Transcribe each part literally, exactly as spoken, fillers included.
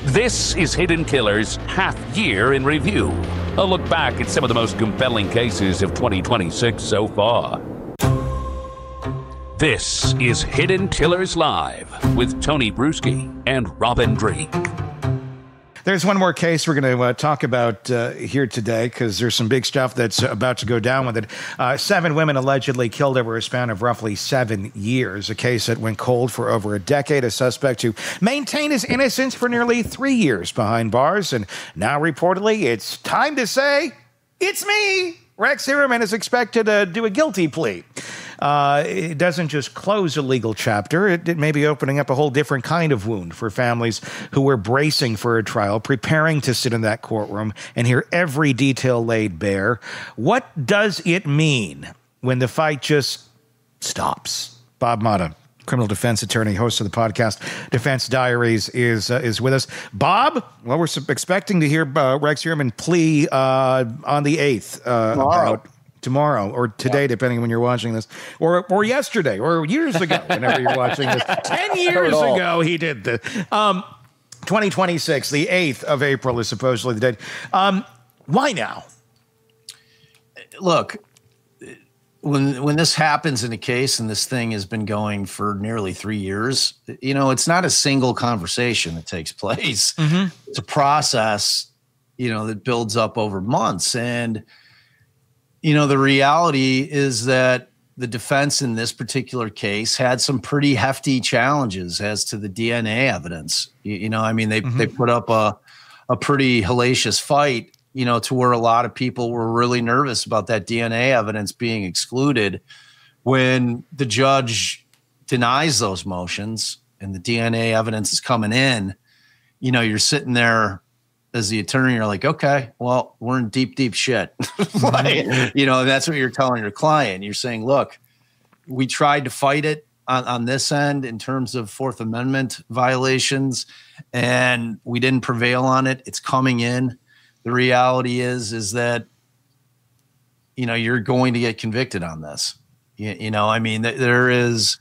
This is Hidden Killers Half Year in Review. A look back at some of the most compelling cases of twenty twenty-six so far. This is Hidden Killers Live with Tony Bruschi and Robin Drake. There's one more case we're going to uh, talk about uh, here today because there's some big stuff that's about to go down with it. Uh, seven women allegedly killed over a span of roughly seven years, a case that went cold for over a decade, a suspect who maintained his innocence for nearly three years behind bars. And now reportedly it's time to say, it's me. Rex Heuermann is expected to do a guilty plea. Uh, it doesn't just close a legal chapter. It, it may be opening up a whole different kind of wound for families who were bracing for a trial, preparing to sit in that courtroom and hear every detail laid bare. What does it mean when the fight just stops? Bob Motta, criminal defense attorney, host of the podcast Defense Diaries, is uh, is with us. Bob, well, we're expecting to hear uh, Rex Heuermann plea uh, on the eighth. Uh, about Tomorrow or today, yeah. Depending on when you're watching this, or or yesterday, or years ago, whenever you're watching this. Ten years ago, he did this. Um, twenty twenty-six, the eighth of April is supposedly the date. Um, why now? Look, when when this happens in a case, and this thing has been going for nearly three years, you know, it's not a single conversation that takes place. Mm-hmm. It's a process, you know, that builds up over months. And you know, the reality is that the defense in this particular case had some pretty hefty challenges as to the D N A evidence. You, you know, I mean, they, mm-hmm. they put up a, a pretty hellacious fight, you know, to where a lot of people were really nervous about that D N A evidence being excluded. When the judge denies those motions and the D N A evidence is coming in, you know, you're sitting there as the attorney, you're like, okay, well, we're in deep, deep shit. Like, you know, that's what you're telling your client. You're saying, look, we tried to fight it on, on this end in terms of Fourth Amendment violations, and we didn't prevail on it. It's coming in. The reality is, is that, you know, you're going to get convicted on this. You, you know, I mean, th- there is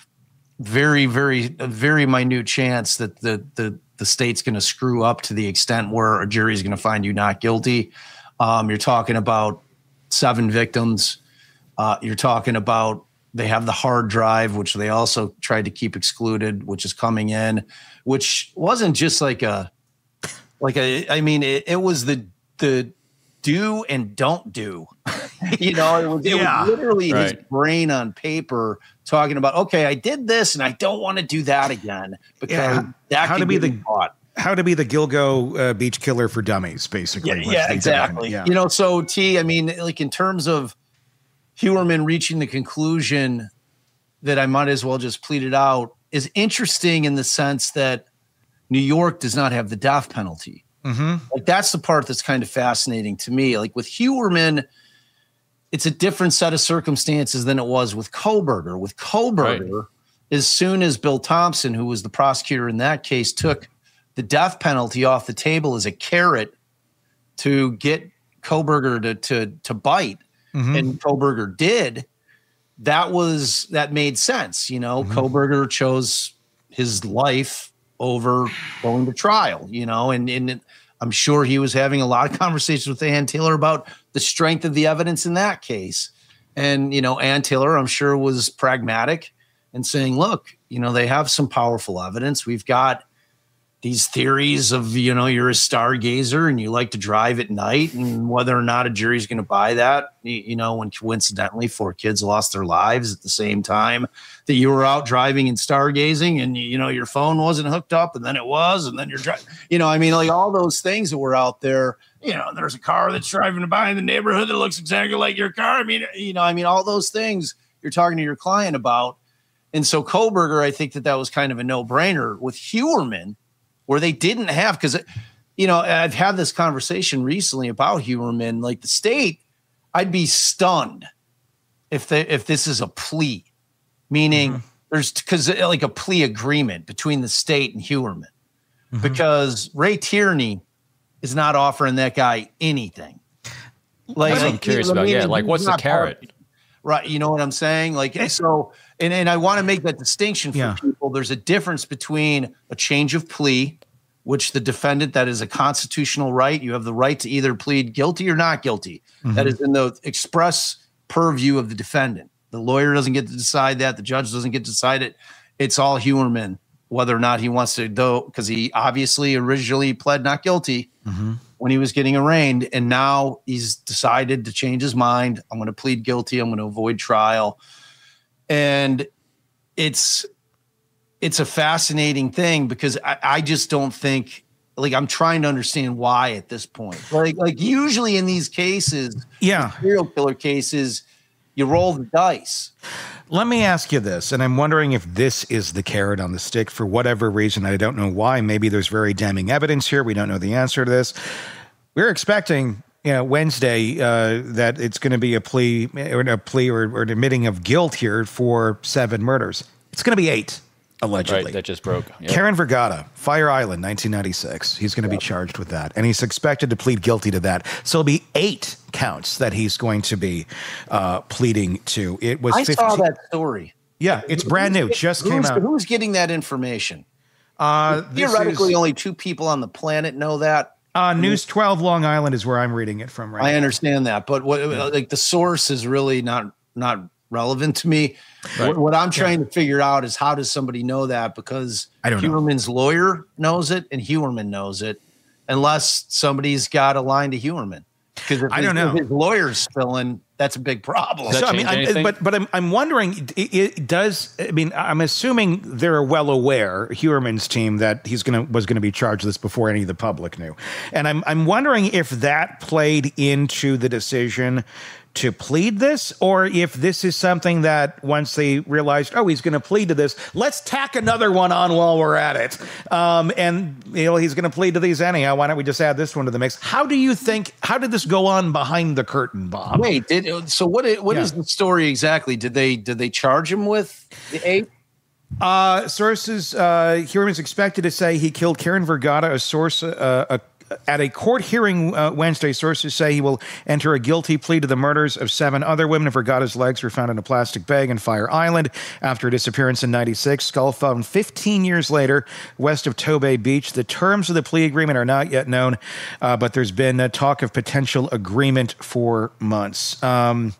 very, very, a very minute chance that the, the, the state's going to screw up to the extent where a jury is going to find you not guilty. Um, you're talking about seven victims. Uh, you're talking about they have the hard drive, which they also tried to keep excluded, which is coming in, which wasn't just like a, like a, I mean, it, it was the, the do and don't do, you know, it was, it yeah. was literally right. his brain on paper talking about, okay, I did this and I don't want to do that again because yeah. that how can to be the caught. How to be the Gilgo uh, beach killer for dummies, basically. Yeah, yeah exactly. Yeah. You know, so T, I mean, like in terms of Heuermann reaching the conclusion that I might as well just plead it out is interesting in the sense that New York does not have the death penalty. Mm-hmm. Like that's the part that's kind of fascinating to me. Like with Heuermann, it's a different set of circumstances than it was with Kohberger. With Kohberger, right. as soon as Bill Thompson, who was the prosecutor in that case, took the death penalty off the table as a carrot to get Kohberger to to to bite, mm-hmm. and Kohberger did, that was that made sense. You know, mm-hmm. Kohberger chose his life over going to trial, you know, and, and I'm sure he was having a lot of conversations with Ann Taylor about the strength of the evidence in that case. And, you know, Ann Taylor, I'm sure, was pragmatic and saying, look, you know, they have some powerful evidence. We've got these theories of, you know, you're a stargazer and you like to drive at night, and whether or not a jury's going to buy that, you, you know, when coincidentally four kids lost their lives at the same time that you were out driving and stargazing, and, you know, your phone wasn't hooked up and then it was, and then you're driving, you know, I mean, like all those things that were out there, you know, there's a car that's driving by in the neighborhood that looks exactly like your car. I mean, you know, I mean, all those things you're talking to your client about. And so Kohberger, I think that that was kind of a no brainer. With Heuermann, where they didn't have, because, you know, I've had this conversation recently about Heuermann, like the state, I'd be stunned if they, if this is a plea, meaning mm-hmm. there's, because like a plea agreement between the state and Heuermann, mm-hmm. because Ray Tierney is not offering that guy anything. Like, I'm curious about, yeah, like what's the carrot? Hard. Right. You know what I'm saying? Like, so, and, and I want to make that distinction for yeah. people. There's a difference between a change of plea which the defendant, that is a constitutional right. You have the right to either plead guilty or not guilty. Mm-hmm. That is in the express purview of the defendant. The lawyer doesn't get to decide that. The judge doesn't get to decide it. It's all Heuermann, whether or not he wants to, though, because he obviously originally pled not guilty mm-hmm. when he was getting arraigned. And now he's decided to change his mind. I'm going to plead guilty. I'm going to avoid trial. And it's, it's a fascinating thing because I, I just don't think, like, I'm trying to understand why at this point. Like, like usually in these cases, yeah, serial killer cases, you roll the dice. Let me ask you this, and I'm wondering if this is the carrot on the stick for whatever reason. I don't know why. Maybe there's very damning evidence here. We don't know the answer to this. We're expecting, you know, Wednesday uh, that it's going to be a plea or a plea or, or an admitting of guilt here for seven murders. It's going to be eight. Allegedly. Right, that just broke. Yep. Karen Vergata, Fire Island, nineteen ninety-six. He's going to yep. be charged with that. And he's expected to plead guilty to that. So it'll be eight counts that he's going to be uh, pleading to. It was I fifteen saw that story. Yeah, it's brand new. Just came out. Who's getting that information? Uh, Theoretically, is, only two people on the planet know that. Uh, News twelve Long Island is where I'm reading it from right I now. understand that. But what yeah. like the source is really not not relevant to me. Right. What, what I'm trying yeah. to figure out is how does somebody know that? Because I don't Heuermann's know. lawyer knows it and Heuermann knows it, unless somebody's got a line to Heuermann. Because if I don't his, know. if his lawyer's spilling, that's a big problem. So, I mean, I, but but I'm I'm wondering, it, it does. I mean, I'm assuming they're well aware, Heuermann's team, that he's gonna was going to be charged with this before any of the public knew, and I'm I'm wondering if that played into the decision to plead this, or if this is something that once they realized, oh, he's going to plead to this, let's tack another one on while we're at it. Um, and, you know, he's going to plead to these anyhow. Why don't we just add this one to the mix? How do you think, how did this go on behind the curtain, Bob? Wait, did, so what, what yeah. is the story exactly? Did they, did they charge him with the eight? Uh, sources, uh, Heuermann's expected to say he killed Karen Vergata, a source, uh, a At a court hearing uh, Wednesday, sources say he will enter a guilty plea to the murders of seven other women. Vergata's legs were found in a plastic bag in Fire Island after a disappearance in ninety-six. Skull found fifteen years later west of Tobay Beach. The terms of the plea agreement are not yet known, uh, but there's been a talk of potential agreement for months. Um,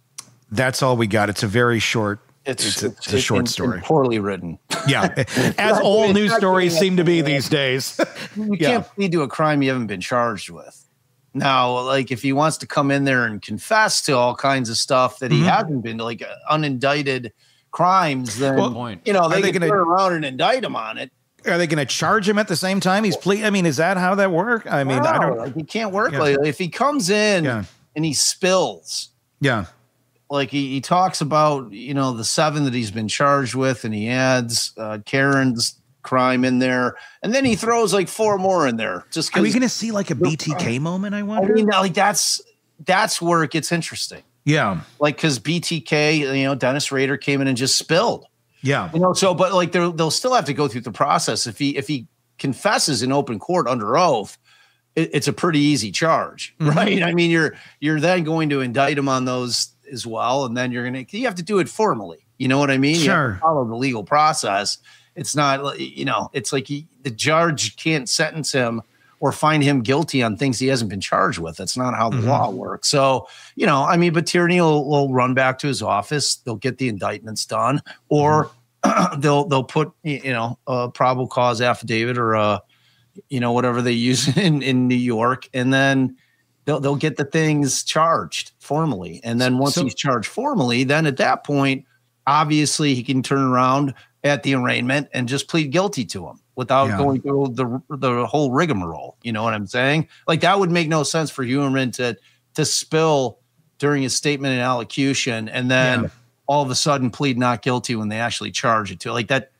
that's all we got. It's a very short It's, it's, a, it's a short in, story. In poorly written. Yeah. As all news stories seem to be these days. You yeah. can't plead to a crime you haven't been charged with. Now, like if he wants to come in there and confess to all kinds of stuff that he mm-hmm. hasn't been, like uh, unindicted crimes, then, well, you know, they, they can gonna, turn around and indict him on it. Are they going to charge him at the same time he's ple- I mean, is that how that works? I mean, no, I don't like, he can't work yeah. like if he comes in yeah. and he spills. Yeah. Like he, he talks about, you know, the seven that he's been charged with, and he adds uh, Karen's crime in there, and then he throws like four more in there. Just are we going to see like a B T K moment? I wonder. I mean, like that's that's where it gets interesting. Yeah, like because B T K, you know, Dennis Rader came in and just spilled. Yeah, you know, so but like they'll they'll still have to go through the process. If he if he confesses in open court under oath, it, it's a pretty easy charge, mm-hmm. right? I mean, you're you're then going to indict him on those as well, and then you're gonna you have to do it formally. You know what I mean? Sure. You have to follow the legal process. It's not, you know, it's like he, the judge can't sentence him or find him guilty on things he hasn't been charged with. That's not how the mm-hmm. law works. So, you know, I mean, but Tierney will, will run back to his office. They'll get the indictments done, or mm-hmm. they'll they'll put, you know, a probable cause affidavit or a, you know, whatever they use in in New York, and then they'll they'll get the things charged formally. And then once so, he's charged formally, then at that point, obviously he can turn around at the arraignment and just plead guilty to him without yeah. going through the the whole rigmarole. You know what I'm saying? Like that would make no sense for Heuermann to to spill during his statement in allocution and then yeah. all of a sudden plead not guilty when they actually charge it to like that.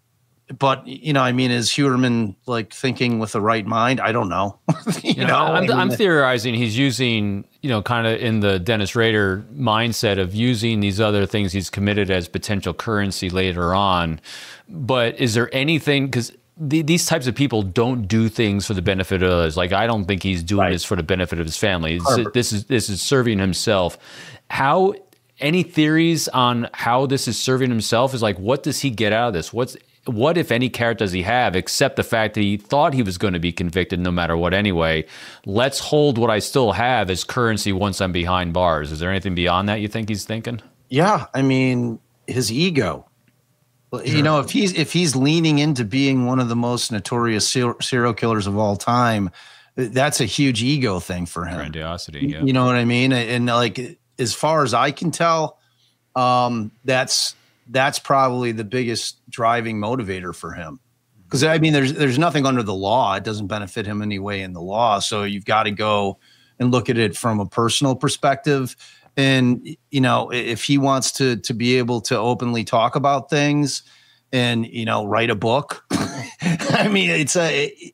But, you know, I mean, is Heuermann like thinking with the right mind? I don't know. you, you know, know I'm, I mean, I'm theorizing he's using, you know, kind of in the Dennis Rader mindset of using these other things he's committed as potential currency later on. But is there anything, because the, these types of people don't do things for the benefit of others. Like, I don't think he's doing right. this for the benefit of his family. It's, this is this is serving himself. How, any theories on how this is serving himself? Is like, what does he get out of this? What's what, if any, carrot does he have, except the fact that he thought he was going to be convicted no matter what anyway? Let's hold what I still have as currency once I'm behind bars. Is there anything beyond that you think he's thinking? Yeah, I mean, his ego. You know, if he's if he's leaning into being one of the most notorious serial killers of all time, that's a huge ego thing for him. Grandiosity, yeah. You know what I mean? And like, as far as I can tell, um, that's that's probably the biggest driving motivator for him. Because I mean, there's there's nothing under the law. It doesn't benefit him anyway in the law. So you've got to go and look at it from a personal perspective. And, you know, if he wants to to be able to openly talk about things and, you know, write a book, I mean, it's a, it,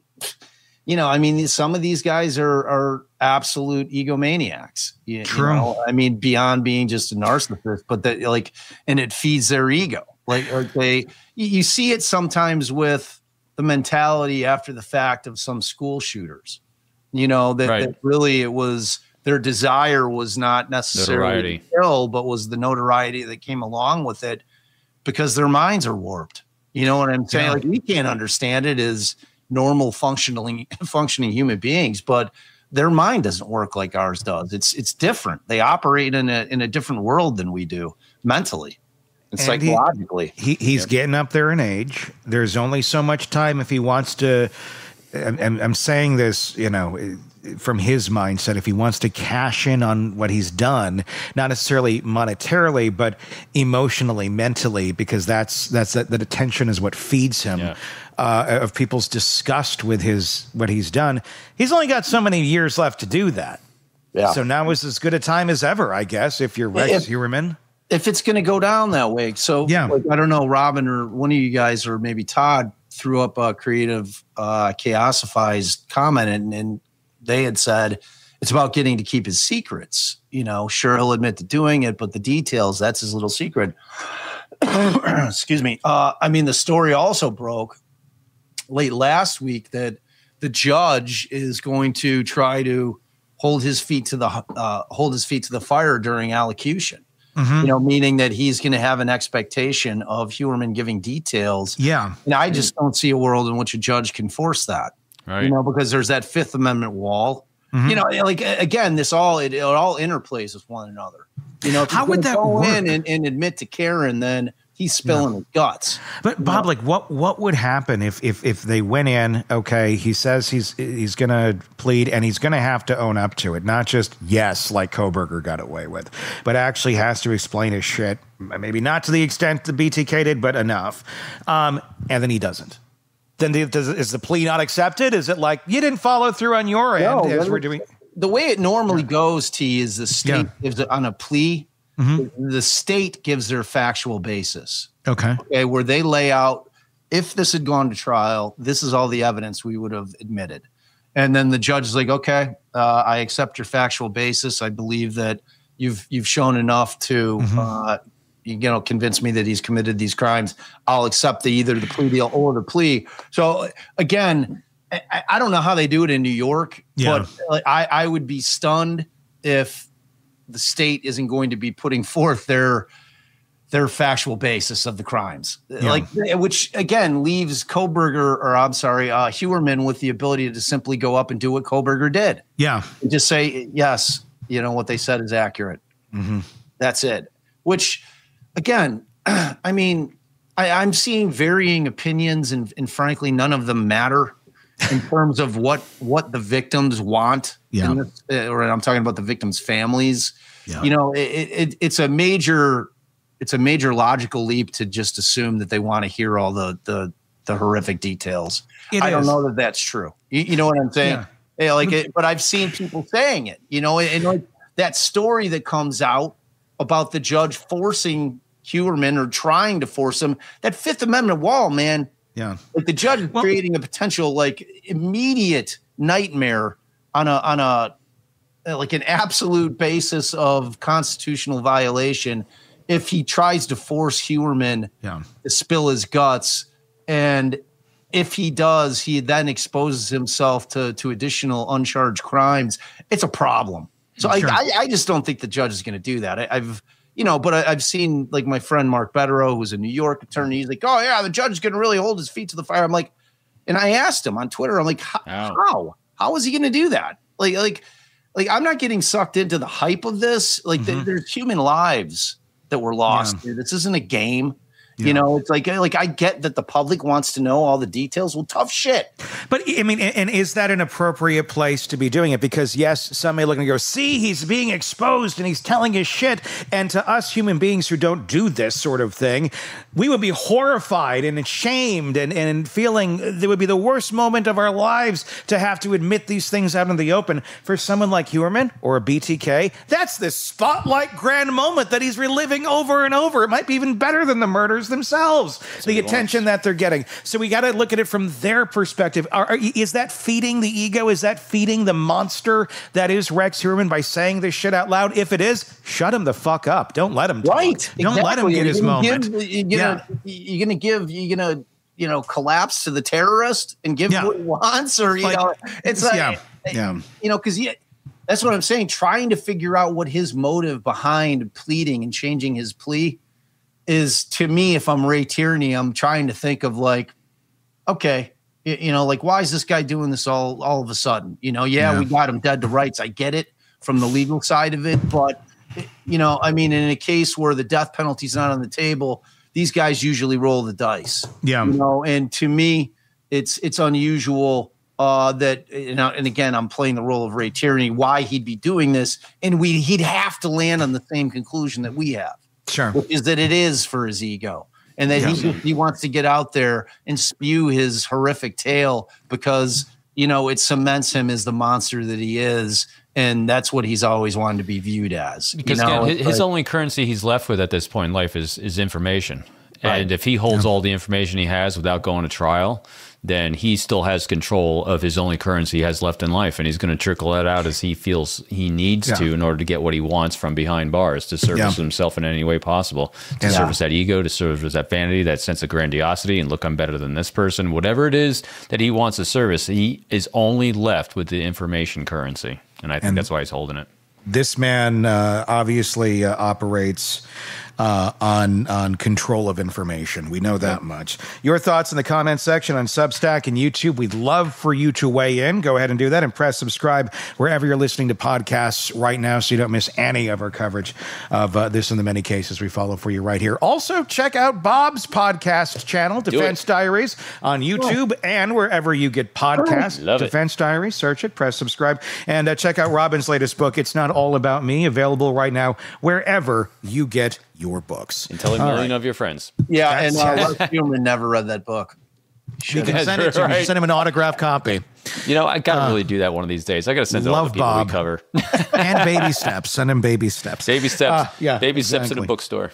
you know, I mean, some of these guys are are absolute egomaniacs. You, True. You know? I mean, beyond being just a narcissist, but that like, and it feeds their ego. Like, or they, you see it sometimes with the mentality after the fact of some school shooters, you know, that, right. that really it was, their desire was not necessarily to kill, but was the notoriety that came along with it because their minds are warped. You know what I'm saying? Yeah. Like, we can't understand it as normal functioning, functioning human beings, but their mind doesn't work like ours does. It's, it's different. They operate in a, in a different world than we do mentally and, and psychologically. He, he, he's yep. getting up there in age. There's only so much time if he wants to, and I'm saying this, you know, from his mindset, if he wants to cash in on what he's done, not necessarily monetarily, but emotionally, mentally, because that's that's that the attention is what feeds him, yeah. uh, of people's disgust with his what he's done. He's only got so many years left to do that. Yeah. So now is as good a time as ever, I guess, if you're Rex if, Heuermann. If it's going to go down that way. So yeah. like, I don't know, Robin or one of you guys or maybe Todd threw up a creative uh, Chaosify's comment and, and they had said it's about getting to keep his secrets. You know, sure, he'll admit to doing it, but the details, that's his little secret. Excuse me. Uh, I mean, the story also broke late last week that the judge is going to try to hold his feet to the uh, hold his feet to the fire during allocution. Mm-hmm. You know, meaning that he's going to have an expectation of Heuermann giving details. Yeah. And I just don't see a world in which a judge can force that. Right. You know, because there's that Fifth Amendment wall. Mm-hmm. You know, like again, this all it, it all interplays with one another. You know, if how would that go work? in and, and admit to Karen, then he's spilling yeah. his guts. But Bob, know? like, what what would happen if if if they went in? Okay, he says he's he's going to plead and he's going to have to own up to it, not just yes, like Kohberger got away with, but actually has to explain his shit. Maybe not to the extent the B T K did, but enough. Um, and then he doesn't. Then the, does, is the plea not accepted? Is it like you didn't follow through on your end no, as we're doing? The way it normally goes, T, is the state yeah. gives it on a plea. Mm-hmm. The state gives their factual basis. Okay. Okay, where they lay out if this had gone to trial, this is all the evidence we would have admitted. And then the judge is like, okay, uh, I accept your factual basis. I believe that you've you've shown enough to mm-hmm. uh, you know, convince me that he's committed these crimes. I'll accept the either the plea deal or the plea. So again, I, I don't know how they do it in New York, yeah. but I, I would be stunned if the state isn't going to be putting forth their their factual basis of the crimes, yeah. like which again leaves Kohberger or I'm sorry, uh, Heuermann with the ability to simply go up and do what Kohberger did. Yeah, and just say yes, you know what they said is accurate. Mm-hmm. That's it. Which. Again, I mean, I, I'm seeing varying opinions, and, and frankly, none of them matter in terms of what what the victims want. Yeah. In this, or I'm talking about the victims' families. Yeah. You know, it, it, it's a major it's a major logical leap to just assume that they want to hear all the the, the horrific details. It I is. don't know that that's true. You, you know what I'm saying? Yeah. Yeah, like, it, but I've seen people saying it. You know, and, and like that story that comes out about the judge forcing Heuermann or trying to force him, that Fifth Amendment wall, man. Yeah. Like the judge is well, creating a potential like immediate nightmare on a on a like an absolute basis of constitutional violation if he tries to force Heuermann yeah. to spill his guts. And if he does, he then exposes himself to to additional uncharged crimes. It's a problem. So sure. I, I I just don't think the judge is going to do that. I, I've you know, but I, I've seen like my friend Mark Betterow, who's a New York attorney. He's like, oh yeah, the judge is going to really hold his feet to the fire. I'm like, and I asked him on Twitter, I'm like, how, oh. how, how is he going to do that? Like, like, like, I'm not getting sucked into the hype of this. Like mm-hmm. th- there's human lives that were lost. Yeah. This isn't a game. Yeah. You know, it's like, like I get that the public wants to know all the details. Well, tough shit. But I mean, and is that an appropriate place to be doing it? Because yes, some may look and go, see, he's being exposed and he's telling his shit. And to us human beings who don't do this sort of thing, we would be horrified and ashamed and, and feeling it would be the worst moment of our lives to have to admit these things out in the open. For someone like Heuermann or a B T K, that's this spotlight grand moment that he's reliving over and over. It might be even better than the murders themselves, that's the attention wants. that they're getting. So we got to look at it from their perspective. Are, are, is that feeding the ego? Is that feeding the monster that is Rex Heuermann by saying this shit out loud? If it is, shut him the fuck up. Don't let him talk. Right. Don't exactly. let him get you're his moment. Give, you're gonna, yeah. You're going to give, you're going to, you know, collapse to the terrorist and give yeah. what he wants, or, you like, know, it's like, yeah. Yeah. you know, because that's what I'm saying. Trying to figure out what his motive behind pleading and changing his plea is, to me, if I'm Ray Tierney, I'm trying to think of like, okay, you, you know, like, why is this guy doing this all, all of a sudden? You know, yeah, yeah, we got him dead to rights. I get it from the legal side of it. But, you know, I mean, in a case where the death penalty is not on the table, these guys usually roll the dice. Yeah. You know, and to me, it's, it's unusual uh, that, you know, and again, I'm playing the role of Ray Tierney, why he'd be doing this. And we, he'd have to land on the same conclusion that we have. Sure. Which is that it is for his ego, and that yes. he he wants to get out there and spew his horrific tale because, you know, it cements him as the monster that he is, and that's what he's always wanted to be viewed as. Because you know? again, his, his only currency he's left with at this point in life is is information, right. And if he holds yeah. all the information he has without going to trial, then he still has control of his only currency he has left in life, and he's going to trickle that out as he feels he needs yeah. to in order to get what he wants from behind bars, to service yeah. himself in any way possible, to yeah. service that ego, to service that vanity, that sense of grandiosity, and look, I'm better than this person. Whatever it is that he wants to service, he is only left with the information currency, and I think and that's why he's holding it. This man uh, obviously uh, operates uh, on on control of information. We know that much. Your thoughts in the comment section on Substack and YouTube. We'd love for you to weigh in. Go ahead and do that, and press subscribe wherever you're listening to podcasts right now so you don't miss any of our coverage of uh, this and the many cases we follow for you right here. Also, check out Bob's podcast channel, Defense Diaries, on YouTube oh. and wherever you get podcasts. Love Defense it. Diaries, search it, press subscribe, and uh, check out Robin's latest book, It's Not All About Me, available right now wherever you get your books. And tell a million right. of your friends. Yeah, That's, and uh, Rex Heuermann never read that book. You can send it to right. him. Send him an autographed copy. You know, I got to uh, really do that one of these days. I got to send it all the people Bob. we cover. And baby steps. Send him baby steps. Baby steps. Uh, yeah, baby exactly. steps in a bookstore.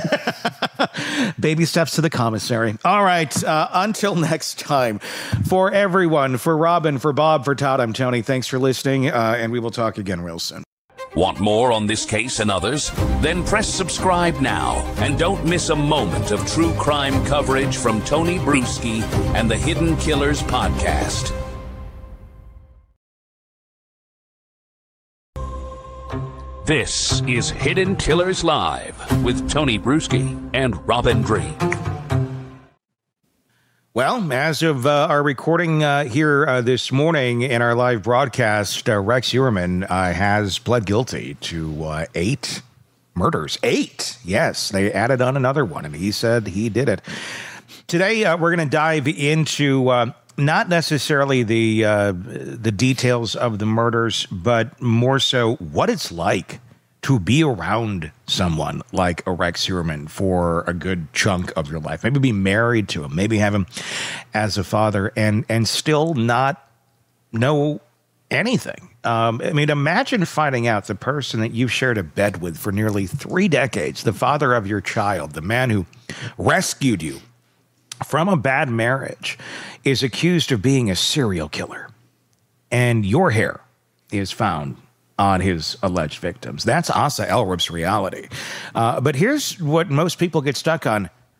Baby steps to the commissary. All right. Uh, until next time, for everyone, for Robin, for Bob, for Todd, I'm Tony. Thanks for listening, uh, and we will talk again real soon. Want more on this case and others? Then press subscribe now and don't miss a moment of true crime coverage from Tony Bruschi and the Hidden Killers podcast. This is Hidden Killers Live with Tony Bruschi and Robin Dreeke. Well, as of uh, our recording uh, here uh, this morning in our live broadcast, uh, Rex Heuermann uh, has pled guilty to uh, eight murders. Eight. Yes, they added on another one, and he said he did it. Today, uh, we're going to dive into uh, not necessarily the uh, the details of the murders, but more so what it's like to be around someone like a Rex Heuermann for a good chunk of your life. Maybe be married to him, maybe have him as a father, and and still not know anything. Um, I mean, imagine finding out the person that you've shared a bed with for nearly three decades, the father of your child, the man who rescued you from a bad marriage, is accused of being a serial killer, and your hair is found on his alleged victims. That's Asa Elrup's reality. Uh, but here's what most people get stuck on.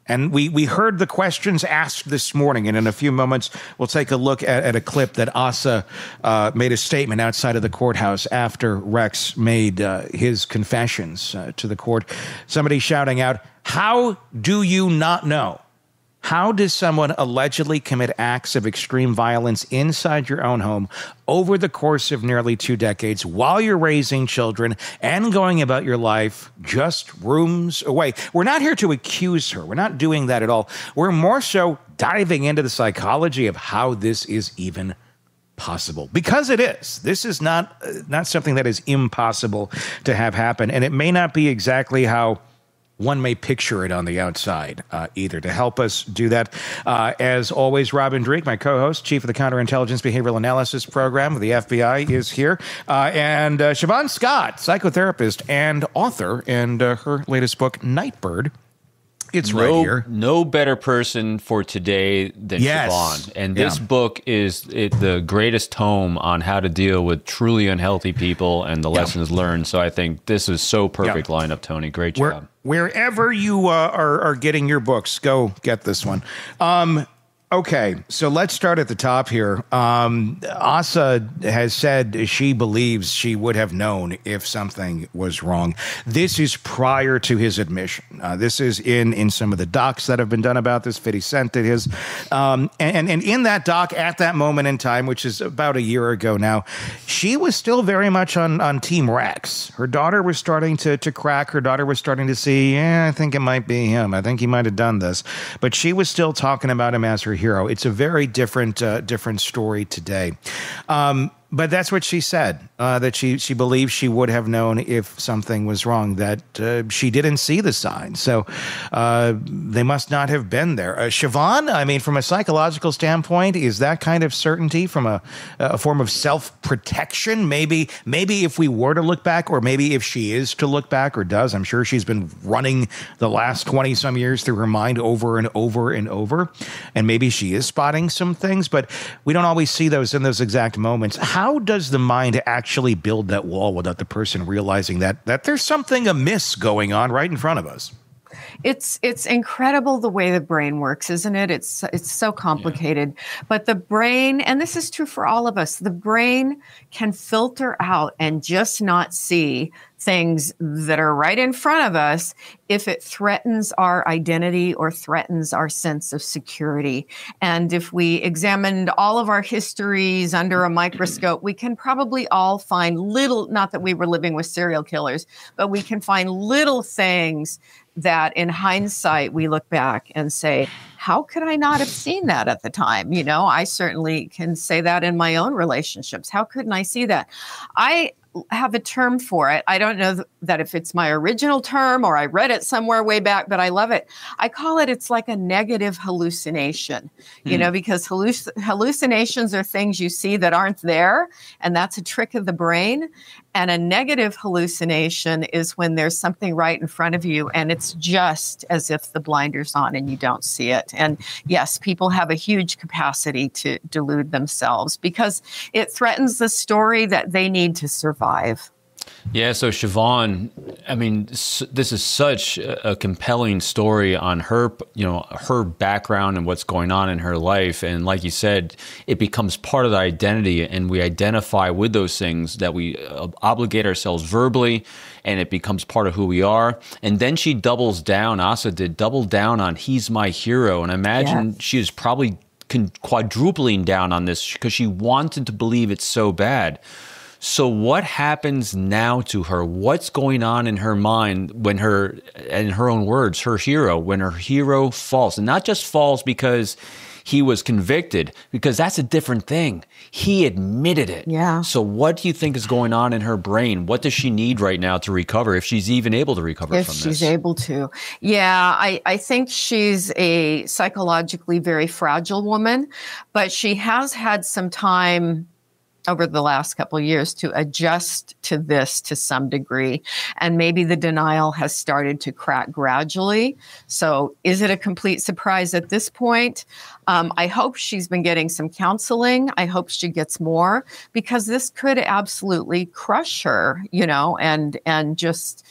And we, we heard the questions asked this morning, and in a few moments, we'll take a look at, at a clip that Asa uh, made a statement outside of the courthouse after Rex made uh, his confessions uh, to the court. Somebody shouting out, "How do you not know? How does someone allegedly commit acts of extreme violence inside your own home over the course of nearly two decades while you're raising children and going about your life just rooms away?" We're not here to accuse her. We're not doing that at all. We're more so diving into the psychology of how this is even possible, because it is. This is not, uh, not something that is impossible to have happen, and it may not be exactly how one may picture it on the outside uh, either. To help us do that, uh, as always, Robin Dreeke, my co-host, chief of the Counterintelligence Behavioral Analysis Program of the F B I, is here. Uh, and uh, Siobhan Scott, psychotherapist and author, and uh, her latest book, Nightbird. It's no, right here. No better person for today than yes. Siobhan. And this yeah. book is it, the greatest tome on how to deal with truly unhealthy people and the yeah. lessons learned. So I think this is so perfect yeah. lineup, Tony. Great Where, job. Wherever you uh, are, are getting your books, go get this one. Um, Okay, so let's start at the top here. Um, Asa has said she believes she would have known if something was wrong. This is prior to his admission. Uh, this is in, in some of the docs that have been done about this. fifty Cent did his. Um, and, and in that doc, at that moment in time, which is about a year ago now, she was still very much on, on Team Rex. Her daughter was starting to, to crack. Her daughter was starting to see, yeah, I think it might be him. I think he might have done this. But she was still talking about him as her hero. It's a very different, uh, different story today. Um, But that's what she said, uh, that she, she believes she would have known if something was wrong, that uh, she didn't see the signs. So uh, they must not have been there. Uh, Siobhan, I mean, from a psychological standpoint, is that kind of certainty from a, a form of self-protection? Maybe, maybe if we were to look back, or maybe if she is to look back or does, I'm sure she's been running the last twenty-some years through her mind over and over and over. And maybe she is spotting some things, but we don't always see those in those exact moments. How How does the mind actually build that wall without the person realizing that that there's something amiss going on right in front of us? It's it's incredible the way the brain works, isn't it? It's it's so complicated. Yeah. But the brain, and this is true for all of us, the brain can filter out and just not see things that are right in front of us if it threatens our identity or threatens our sense of security. And if we examined all of our histories under a microscope, we can probably all find little, not that we were living with serial killers, but we can find little things that in hindsight, we look back and say, how could I not have seen that at the time? You know, I certainly can say that in my own relationships. How couldn't I see that? I have a term for it. I don't know th- that if it's my original term or I read it somewhere way back, but I love it. I call it, it's like a negative hallucination, mm. you know, because halluc- hallucinations are things you see that aren't there. And that's a trick of the brain. And a negative hallucination is when there's something right in front of you and it's just as if the blinder's on and you don't see it. And yes, people have a huge capacity to delude themselves because it threatens the story that they need to survive. Yeah, so Siobhan, I mean, this is such a compelling story on her, you know, her background and what's going on in her life. And like you said, it becomes part of the identity and we identify with those things that we obligate ourselves verbally and it becomes part of who we are. And then she doubles down, Asa did double down on he's my hero. And I imagine yes. she was probably quadrupling down on this because she wanted to believe it's so bad. So what happens now to her? What's going on in her mind when her, in her own words, her hero, when her hero falls? And not just falls because he was convicted, because that's a different thing. He admitted it. Yeah. So what do you think is going on in her brain? What does she need right now to recover, if she's even able to recover if from this? If she's able to. Yeah, I, I think she's a psychologically very fragile woman, but she has had some time over the last couple of years to adjust to this to some degree. And maybe the denial has started to crack gradually. So is it a complete surprise at this point? Um, I hope she's been getting some counseling. I hope she gets more because this could absolutely crush her, you know, and, and just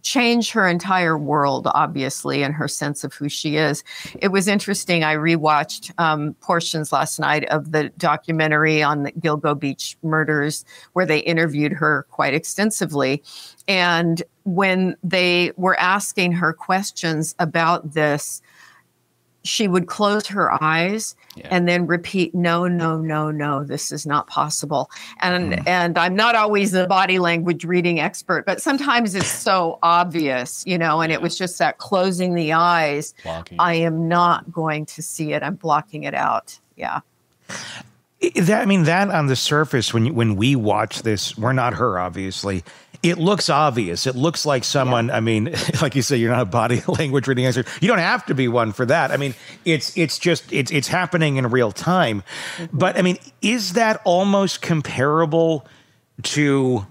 change her entire world, obviously, and her sense of who she is. It was interesting. I rewatched um, portions last night of the documentary on the Gilgo Beach murders, where they interviewed her quite extensively. And when they were asking her questions about this, she would close her eyes yeah. and then repeat, no, no, no, no, this is not possible. And mm. and I'm not always the body language reading expert, but sometimes it's so obvious, you know, and yeah. it was just that closing the eyes. Blocking. I am not going to see it. I'm blocking it out. Yeah. That, I mean, that on the surface, when you, when we watch this, we're not her, obviously. It looks obvious. It looks like someone, yeah. I mean, like you say, you're not a body language reading expert. You don't have to be one for that. I mean, it's it's just, it's it's happening in real time. Mm-hmm. But I mean, is that almost comparable to,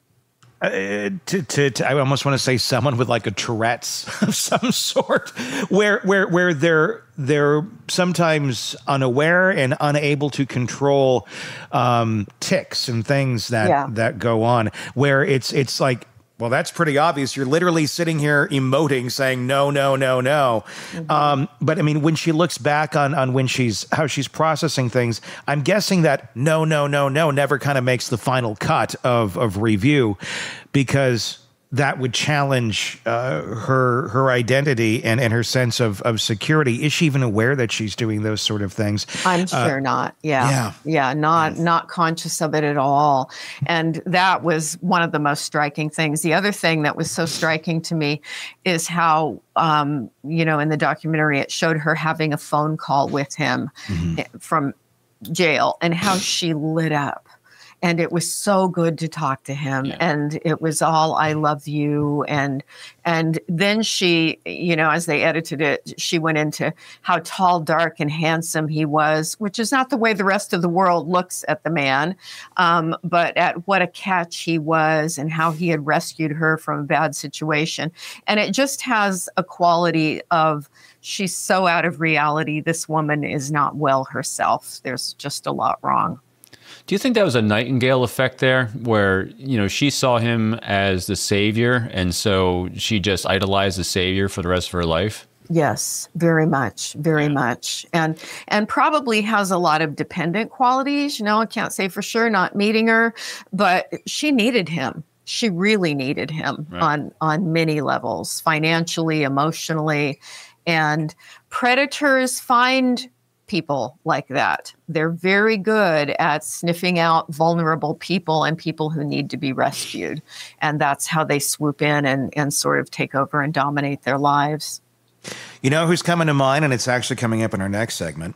uh, to, to, to, I almost want to say someone with like a Tourette's of some sort, where, where, where they're, they're sometimes unaware and unable to control um, tics and things that, yeah. that go on, where it's, it's like, well, that's pretty obvious. You're literally sitting here emoting, saying no, no, no, no. Mm-hmm. Um, but I mean, when she looks back on, on when she's, how she's processing things, I'm guessing that no, no, no, no never kind of makes the final cut of, of review, because that would challenge uh, her her identity and, and her sense of, of security. Is she even aware that she's doing those sort of things? I'm sure uh, not. Yeah. Yeah. Yeah. Not, not conscious of it at all. And that was one of the most striking things. The other thing that was so striking to me is how, um, you know, in the documentary, it showed her having a phone call with him mm-hmm. from jail and how she lit up. And it was so good to talk to him. Yeah. And it was all, I love you. And and then she, you know, as they edited it, she went into how tall, dark, and handsome he was, which is not the way the rest of the world looks at the man, um, but at what a catch he was and how he had rescued her from a bad situation. And it just has a quality of, she's so out of reality. This woman is not well herself. There's just a lot wrong. Do you think that was a Nightingale effect there, where, you know, she saw him as the savior, and so she just idolized the savior for the rest of her life? Yes, very much, very yeah. much. And and probably has a lot of dependent qualities. You know, I can't say for sure, not meeting her, but she needed him. She really needed him right. on, on many levels, financially, emotionally. And predators find people like that. They're very good at sniffing out vulnerable people and people who need to be rescued. And that's how they swoop in and, and sort of take over and dominate their lives. You know who's coming to mind, and it's actually coming up in our next segment?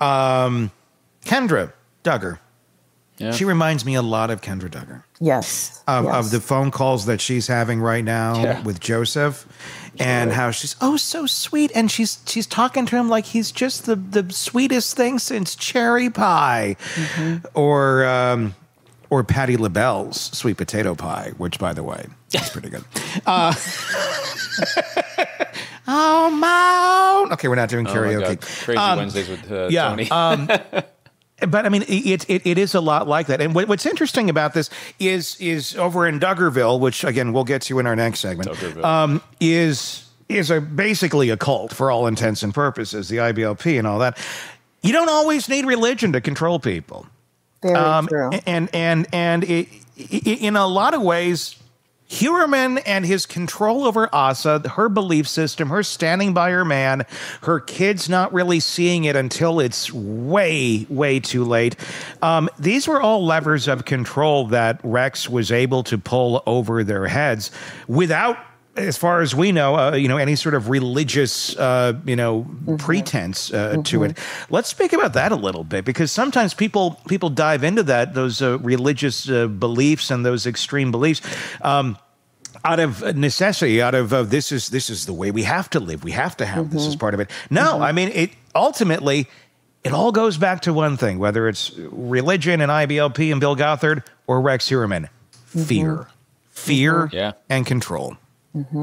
Um, Kendra Duggar. Yeah. She reminds me a lot of Kendra Duggar. Yes. Of, yes. of the phone calls that she's having right now yeah. with Joseph, sure. and how she's, oh, so sweet. And she's she's talking to him like he's just the, the sweetest thing since cherry pie. Mm-hmm. Or um, or Patti LaBelle's sweet potato pie, which, by the way, is pretty good. Uh, oh, my. Okay, we're not doing karaoke. Oh my God. Crazy um, Wednesdays with uh, yeah, Tony. um, But I mean, it, it it is a lot like that. And what, what's interesting about this is is over in Duggarville, which again we'll get to in our next segment, um, is is a basically a cult for all intents and purposes, the I B L P and all that. You don't always need religion to control people. Very um, true. And and and it, it, in a lot of ways, Heuermann and his control over Asa, her belief system, her standing by her man, her kids not really seeing it until it's way, way too late. Um, these were all levers of control that Rex was able to pull over their heads without, as far as we know, uh, you know, any sort of religious, uh, you know, mm-hmm. pretense uh, mm-hmm. to it. Let's speak about that a little bit, because sometimes people people dive into that, those uh, religious uh, beliefs and those extreme beliefs, um, out of necessity, out of uh, this is this is the way we have to live. We have to have mm-hmm. this as part of it. No, mm-hmm. I mean, it ultimately, it all goes back to one thing, whether it's religion and I B L P and Bill Gothard or Rex Heuermann, fear, mm-hmm. fear yeah. and control. Mm-hmm.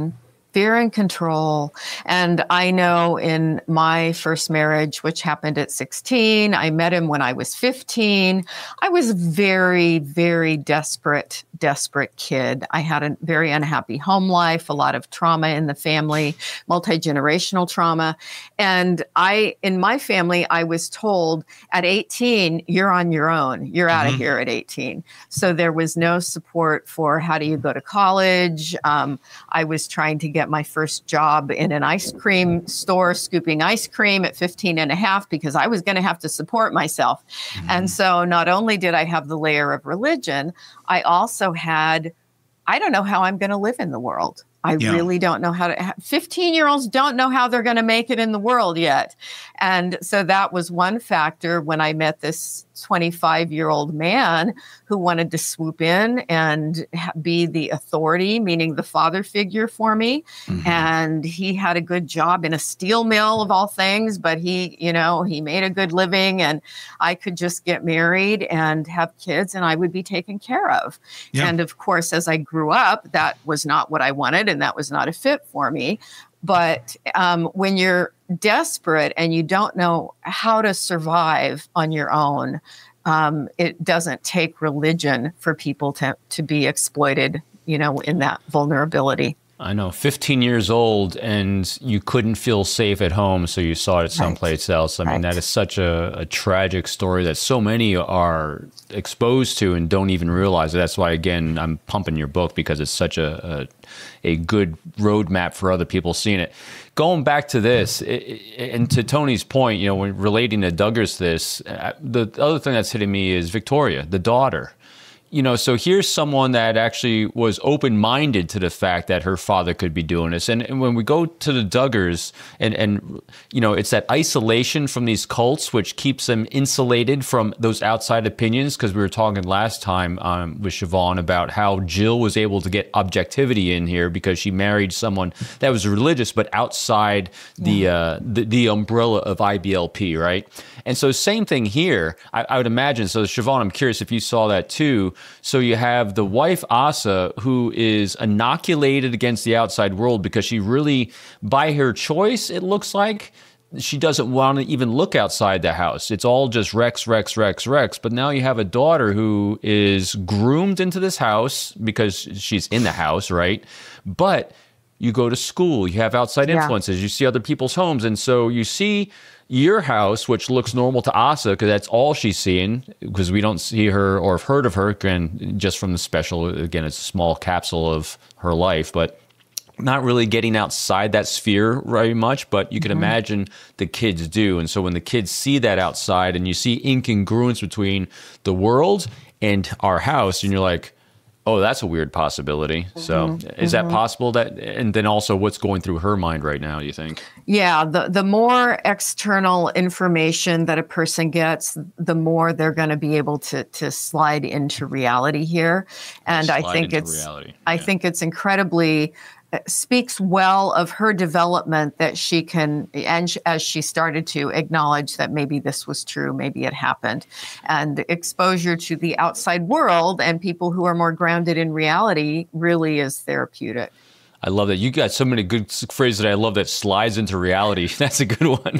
fear and control. And I know in my first marriage, which happened at sixteen, I met him when I was fifteen. I was very, very desperate, desperate kid. I had a very unhappy home life, a lot of trauma in the family, multi-generational trauma. And I, in my family, I was told at eighteen, you're on your own. You're out of mm-hmm. here at eighteen. So there was no support for how do you go to college. Um, I was trying to get my first job in an ice cream store, scooping ice cream at fifteen and a half, because I was going to have to support myself. Mm-hmm. And so not only did I have the layer of religion, I also had, I don't know how I'm going to live in the world. I yeah. really don't know how to, fifteen year olds don't know how they're going to make it in the world yet. And so that was one factor when I met this twenty-five year old man who wanted to swoop in and be the authority, meaning the father figure for me. Mm-hmm. And he had a good job in a steel mill of all things, but he, you know, he made a good living, and I could just get married and have kids and I would be taken care of. Yeah. And of course, as I grew up, that was not what I wanted, and that was not a fit for me. But um, when you're desperate and you don't know how to survive on your own, um, it doesn't take religion for people to, to be exploited, you know, in that vulnerability. I know, fifteen years old and you couldn't feel safe at home, so you sought it someplace right. else. I mean, right. that is such a, a tragic story that so many are exposed to and don't even realize it. That's why, again, I'm pumping your book, because it's such a, a, a good roadmap for other people seeing it. Going back to this, it, and to Tony's point, you know, when relating to Duggars this, the other thing that's hitting me is Victoria, the daughter. You know, so here's someone that actually was open-minded to the fact that her father could be doing this. And, and when we go to the Duggars, and, and, you know, it's that isolation from these cults, which keeps them insulated from those outside opinions. Because we were talking last time um, with Siobhan about how Jill was able to get objectivity in here because she married someone that was religious, but outside the, yeah. uh, the, the umbrella of I B L P, right? And so same thing here, I, I would imagine. So Siobhan, I'm curious if you saw that too. So you have the wife, Asa, who is inoculated against the outside world because she really, by her choice, it looks like, she doesn't want to even look outside the house. It's all just Rex, Rex, Rex, Rex. But now you have a daughter who is groomed into this house because she's in the house, right? But you go to school, you have outside influences, yeah. you see other people's homes. And so you see your house, which looks normal to Asa, because that's all she's seeing, because we don't see her or have heard of her, again, just from the special. Again, it's a small capsule of her life, but not really getting outside that sphere very much, but you can mm-hmm. imagine the kids do. And so when the kids see that outside and you see incongruence between the world and our house, and you're like, oh, that's a weird possibility. So mm-hmm. is that possible? That, and then also what's going through her mind right now, do you think? Yeah, the, the more external information that a person gets, the more they're going to be able to to slide into reality here. And slide I think it's reality. I yeah. think it's incredibly speaks well of her development that she can, and as she started to acknowledge that maybe this was true, maybe it happened, and exposure to the outside world and people who are more grounded in reality really is therapeutic. I love that. You got so many good phrases that I love that slides into reality. That's a good one.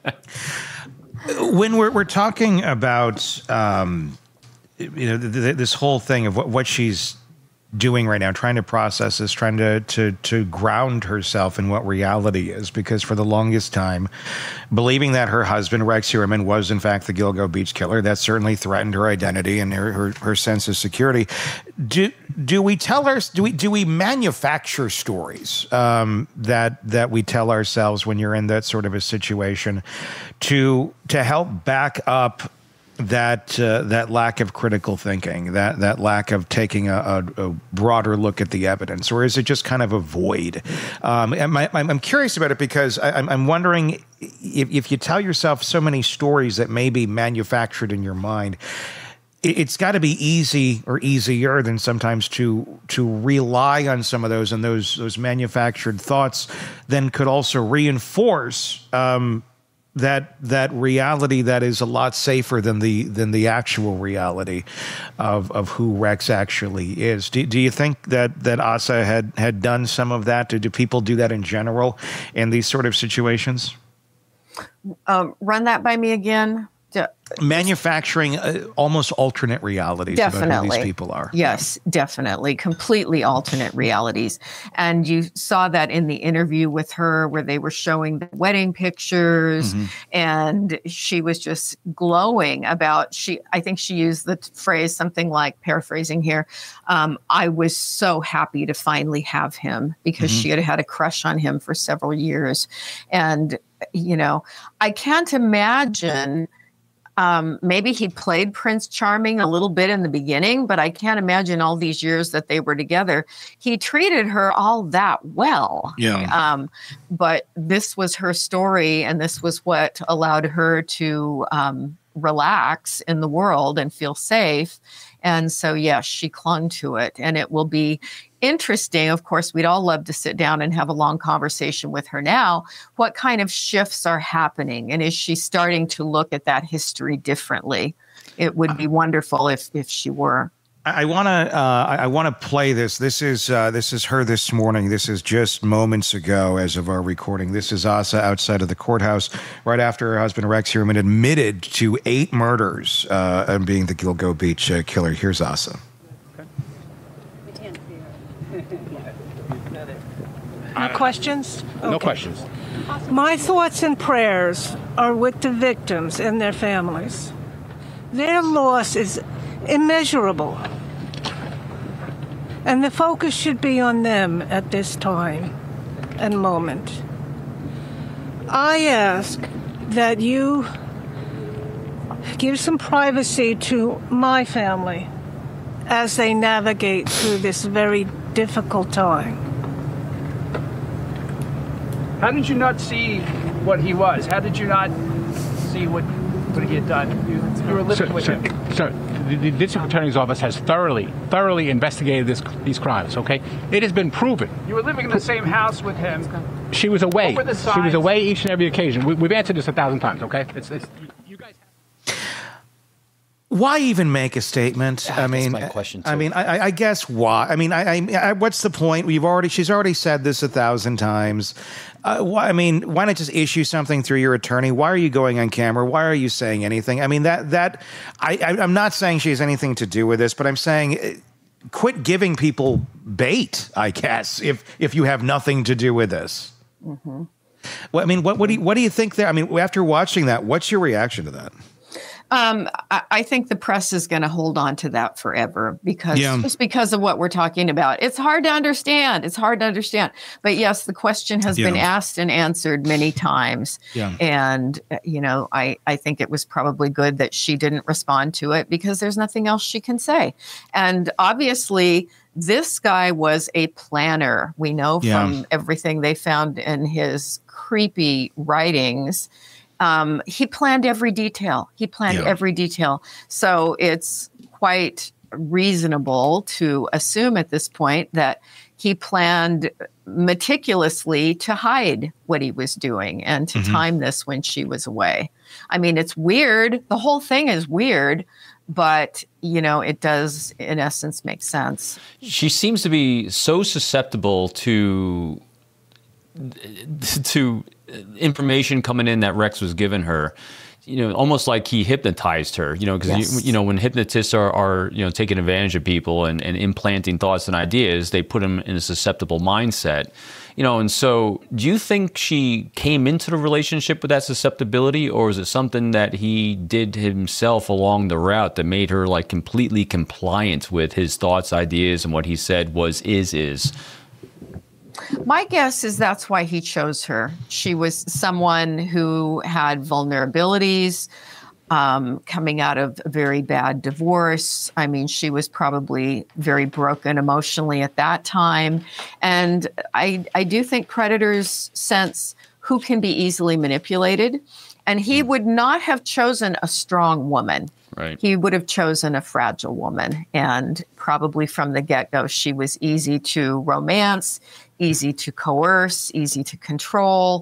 When we're, we're talking about, um, you know, th- th- this whole thing of what, what she's doing right now, trying to process this, trying to, to to ground herself in what reality is, because for the longest time, believing that her husband, Rex Heuermann, was in fact the Gilgo Beach killer, that certainly threatened her identity and her, her, her sense of security. Do do we tell her, do we do we manufacture stories um, that that we tell ourselves when you're in that sort of a situation to to help back up that uh, that lack of critical thinking, that that lack of taking a, a, a broader look at the evidence, or is it just kind of a void? Um, I, I'm curious about it because I, I'm wondering if, if you tell yourself so many stories that may be manufactured in your mind, it, it's got to be easy or easier than sometimes to to rely on some of those, and those those manufactured thoughts then could also reinforce Um, that that reality that is a lot safer than the than the actual reality of of who Rex actually is. Do, do you think that that Asa had had done some of that? Do, do people do that in general in these sort of situations? Um, run that by me again. De- Manufacturing uh, almost alternate realities definitely. about who these people are. Yes, definitely. Completely alternate realities. And you saw that in the interview with her where they were showing the wedding pictures mm-hmm. and she was just glowing about, she. I think she used the phrase something like, paraphrasing here, um, I was so happy to finally have him because mm-hmm. she had had a crush on him for several years. And, you know, I can't imagine... Um, maybe he played Prince Charming a little bit in the beginning, but I can't imagine all these years that they were together. He treated her all that well. Yeah. Um, but this was her story, and this was what allowed her to um, relax in the world and feel safe. And so, yes, she clung to it. And it will be interesting. Of course, we'd all love to sit down and have a long conversation with her now. What kind of shifts are happening? And is she starting to look at that history differently? It would be wonderful if, if she were. I want to uh, I want to play this. This is uh, this is her this morning. This is just moments ago as of our recording. This is Asa outside of the courthouse right after her husband Rex Heuermann admitted to eight murders uh, and being the Gilgo Beach uh, killer. Here's Asa. No questions? No okay. questions. My thoughts and prayers are with the victims and their families. Their loss is immeasurable. And the focus should be on them at this time and moment. I ask that you give some privacy to my family as they navigate through this very difficult time. How did you not see what he was? How did you not see what, what he had done? You, you were living sir, with sir, him. Sir, the, the district attorney's office has thoroughly, thoroughly investigated this, these crimes, okay? It has been proven. You were living in the same house with him. She was away. What were the signs? She was away each and every occasion. We, we've answered this a thousand times, okay? It's, it's, you guys have... Why even make a statement? Yeah, I mean, that's my question too. I mean, I, I guess why? I mean, I, I, I, what's the point? We've already, she's already said this a thousand times. Uh, why, I mean, why not just issue something through your attorney? Why are you going on camera? Why are you saying anything? I mean, that that I, I I'm not saying she has anything to do with this, but I'm saying uh, quit giving people bait. I guess if if you have nothing to do with this. Mm-hmm. Well, I mean, what what do you, what do you think there? I mean, after watching that, what's your reaction to that? Um, I, I think the press is going to hold on to that forever because yeah. just because of what we're talking about. It's hard to understand. It's hard to understand. But yes, the question has yeah. been asked and answered many times. Yeah. And, you know, I, I think it was probably good that she didn't respond to it because there's nothing else she can say. And obviously, this guy was a planner. We know yeah. from everything they found in his creepy writings. Um, he planned every detail. He planned yeah. every detail. So it's quite reasonable to assume at this point that he planned meticulously to hide what he was doing and to mm-hmm. time this when she was away. I mean, it's weird. The whole thing is weird, but, you know, it does, in essence, make sense. She seems to be so susceptible to to information coming in that Rex was giving her, you know, almost like he hypnotized her, you know, because, yes. you, you know, when hypnotists are, are, you know, taking advantage of people and, and implanting thoughts and ideas, they put them in a susceptible mindset, you know, and so do you think she came into the relationship with that susceptibility, or is it something that he did himself along the route that made her like completely compliant with his thoughts, ideas, and what he said was, is, is? My guess is that's why he chose her. She was someone who had vulnerabilities, um, coming out of a very bad divorce. I mean, she was probably very broken emotionally at that time. And I, I do think predators sense who can be easily manipulated. And he would not have chosen a strong woman. Right. He would have chosen a fragile woman. And probably from the get-go, she was easy to romance, easy to coerce, easy to control.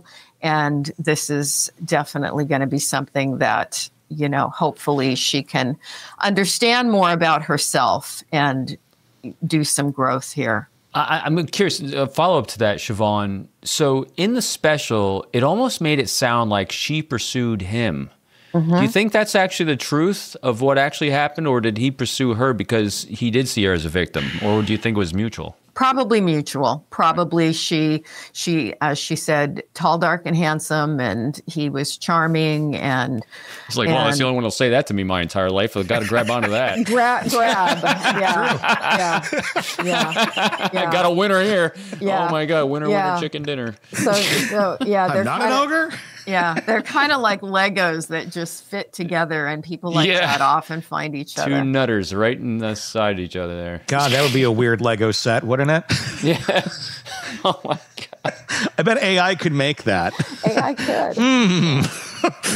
And this is definitely going to be something that, you know, hopefully she can understand more about herself and do some growth here. I, I'm curious, a follow-up to that, Siobhan. So in the special, it almost made it sound like she pursued him. Mm-hmm. Do you think that's actually the truth of what actually happened, or did he pursue her because he did see her as a victim, or do you think it was mutual? Probably mutual. Probably she, she, as she said, tall, dark, and handsome, and he was charming. And it's like, and, well, that's the only one who'll say that to me my entire life. I've got to grab onto that. grab, grab, yeah, yeah, yeah, yeah. I got a winner here. Yeah. Oh my God, winner, yeah. winner, chicken dinner. So, so yeah, they're I'm not kinda, an ogre. Yeah, they're kind of like Legos that just fit together, and people like yeah. that often find each Two other. Two nutters right in the side of each other there. God, that would be a weird Lego set, wouldn't it? Yeah. Oh my God. I bet A I could make that. A I could. Mm.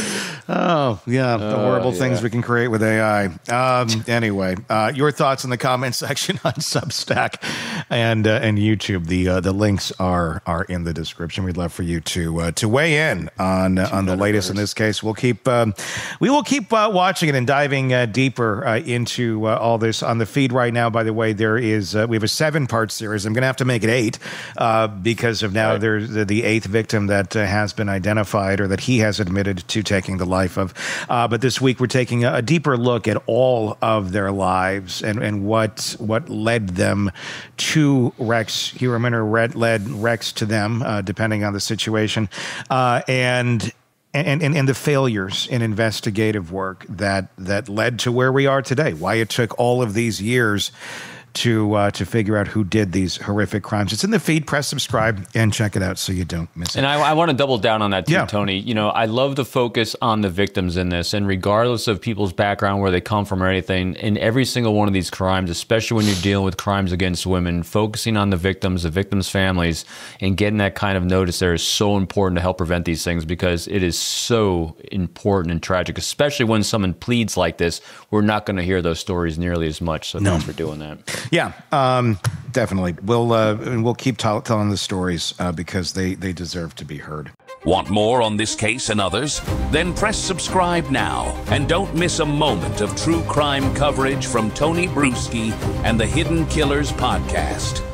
Oh, yeah, the uh, horrible yeah. things we can create with A I. Um, anyway, uh, your thoughts in the comment section on Substack and uh, and YouTube. The uh, the links are are in the description. We'd love for you to uh, to weigh in on uh, on the latest. In this case, we'll keep um, we will keep uh, watching it and diving uh, deeper uh, into uh, all this on the feed right now. By the way, there is uh, we have a seven part series. I'm going to have to make it eight uh, because of now right. there's the, the eighth victim that uh, has been identified, or that he has admitted to taking the life of. Uh, but this week we're taking a, a deeper look at all of their lives and, and what what led them to Rex Heuermann, or red, led Rex to them, uh, depending on the situation, uh, and, and and and the failures in investigative work that that led to where we are today. Why it took all of these years to uh, to figure out who did these horrific crimes. It's in the feed. Press subscribe and check it out so you don't miss it. And I, I want to double down on that too, yeah. Tony. You know, I love the focus on the victims in this, and regardless of people's background, where they come from or anything, in every single one of these crimes, especially when you're dealing with crimes against women, focusing on the victims, the victims' families, and getting that kind of notice there is so important to help prevent these things, because it is so important and tragic, especially when someone pleads like this. We're not going to hear those stories nearly as much, so no. thanks for doing that. Yeah, um, definitely. We'll uh, and we'll keep t- telling the stories uh, because they, they deserve to be heard. Want more on this case and others? Then press subscribe now and don't miss a moment of true crime coverage from Tony Bruschi and the Hidden Killers podcast.